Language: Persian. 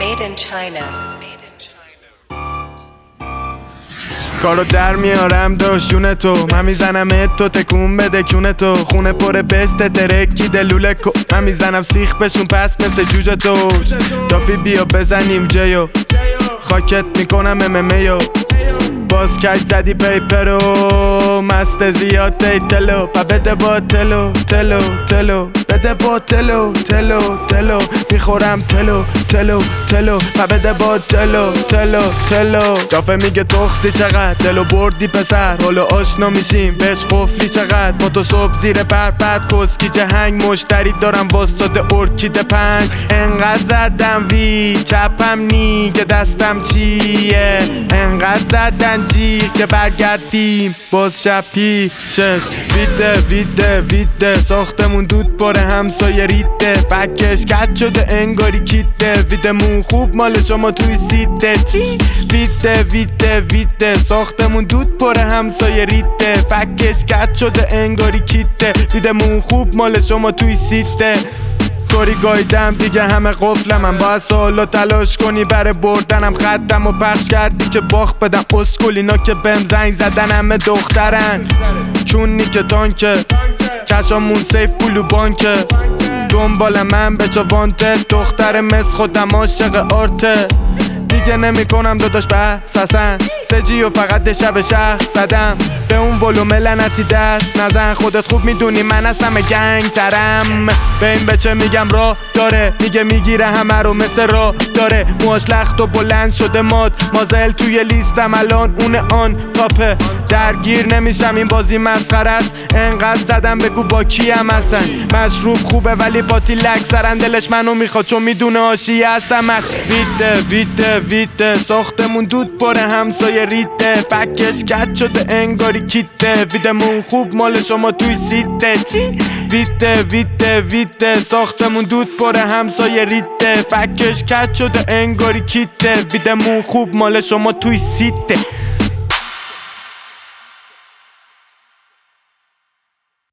Made in China. کارو در میارم داشونه تو، من میزنم تو تکون بده کونه تو، خونه پر بسته ترکی دلوله کو، من میزنم سیخ بشون پس مثل جوجه تو. دافی بیا بزنیم جیو، خاکت میکنم ممیو، باز کج زدی پیپرو، مست زیاد تلو، پا بده با تلو تلو تلو، بده با تلو تلو تلو، میخورم تلو تلو تلو، پا بده با تلو تلو تلو. دافه میگه تخصی چقدر دلو بردی پسر، حالا آشنا میشیم بهش قفلی چقدر، ما تو صبح زیر پرپد کسکی جهنگ، مشتری دارم واسطه ارکیده 5، انقدر زدم وی چپم نی که دستم چیه، انقدر زدن جیغ که برگردیم باز شب پیشش. ویده ساختمون دود پاره همسایه ریده، فکش کت شده انگاری کیته، ویدمون خوب مال شما توی سیته. چی؟ ویده ساختمون دود پاره همسایه ریده، فکش کت شده انگاری کیته، ویدمون خوب مال شما توی سیته. طوری گایدم دیگه همه قفلم، من باید سالو تلاش کنی برای بردنم، خدم و پخش کردی که باخ بدم اسکولینا که بهم زنگ زدن همه دخترن، چونی که تانکه کشامون سیف پولو بانکه، دنبال من به چا وانتد، دختر مس خودم عاشق آرته، دیگه نمی کنم داداش بحثن سجی و فقط شب شهر زدم، به اون ولومه لعنتی دست نزن، خودت خوب میدونی من هستم گنگ ترم، به این بچه میگم راه داره، میگه میگیره همه رو مثل راه داره، موهاش لخت و بلند شده مازل توی لیستم الان اون آن تاپه، درگیر نمیشم این بازی مسخره است، انقدر زدم بگو با کیم هستن، مشروب خوبه ولی باطیل اکثرن، دلش منو میخواد چون میدونه آشی هستمش. ویده ساختمون دود پاره همسایه ریده، فکش کت شده انگاری کیته، ویدمون خوب مال شما توی سیته. چی؟ ویده ساختمون دود پاره همسایه ریده، فکش کت شده انگاری کیته، ویدمون خوب مال شما توی سیته.